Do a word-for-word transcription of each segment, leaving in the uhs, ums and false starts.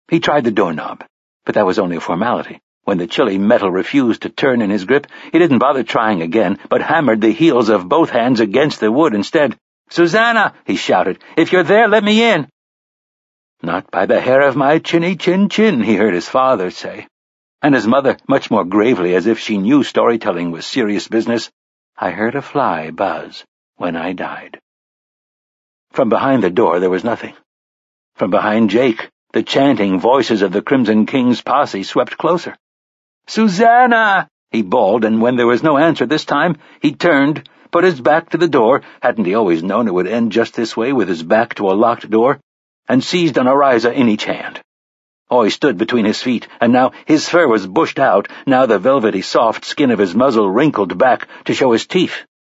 He tried the doorknob, but that was only a formality. When the chilly metal refused to turn in his grip, he didn't bother trying again, but hammered the heels of both hands against the wood instead. "Susanna," he shouted, "if you're there, let me in." "Not by the hair of my chinny chin chin," he heard his father say. And his mother, much more gravely, as if she knew storytelling was serious business, "I heard a fly buzz when I died." From behind the door there was nothing. From behind Jake, the chanting voices of the Crimson King's posse swept closer. "Susanna!" he bawled, and when there was no answer this time, he turned, put his back to the door, hadn't he always known it would end just this way, with his back to a locked door, and seized an Ariza in each hand. Oy stood between his feet, and now his fur was bushed out, now the velvety soft skin of his muzzle wrinkled back to show his teeth.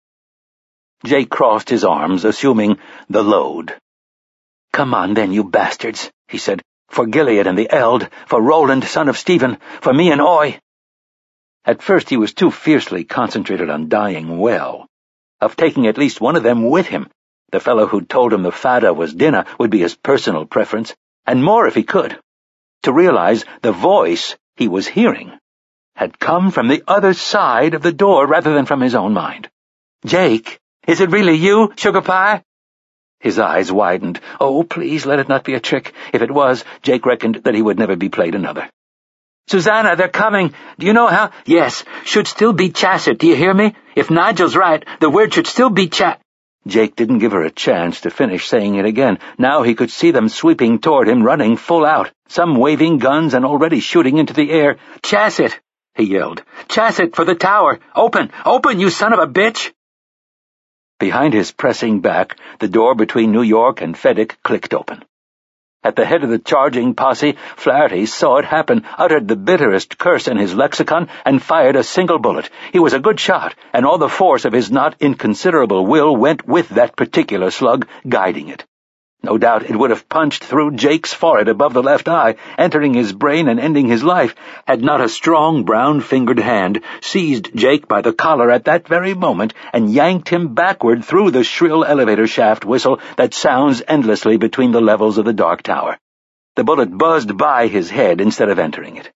Jake crossed his arms, assuming the load. "Come on then, you bastards," he said. "For Gilead and the Eld, for Roland, son of Stephen, for me and Oy." At first he was too fiercely concentrated on dying well, of taking at least one of them with him. The fellow who'd told him the fada was Dinah would be his personal preference, and more if he could, to realize the voice he was hearing had come from the other side of the door rather than from his own mind. "Jake, is it really you, Sugar Pie?" His eyes widened. Oh, please let it not be a trick. If it was, Jake reckoned that he would never be played another. "Susanna, they're coming. Do you know how—" "Yes, should still be Chasset, do you hear me? If Nigel's right, the word should still be Cha—" Jake didn't give her a chance to finish saying it again. Now he could see them sweeping toward him, running full out, some waving guns and already shooting into the air. "Chasset!" he yelled. "Chasset for the tower! Open! Open, you son of a bitch!" Behind his pressing back, the door between New York and Feddick clicked open. At the head of the charging posse, Flaherty saw it happen, uttered the bitterest curse in his lexicon, and fired a single bullet. He was a good shot, and all the force of his not inconsiderable will went with that particular slug, guiding it. No doubt it would have punched through Jake's forehead above the left eye, entering his brain and ending his life, had not a strong brown-fingered hand seized Jake by the collar at that very moment and yanked him backward through the shrill elevator shaft whistle that sounds endlessly between the levels of the dark tower. The bullet buzzed by his head instead of entering it.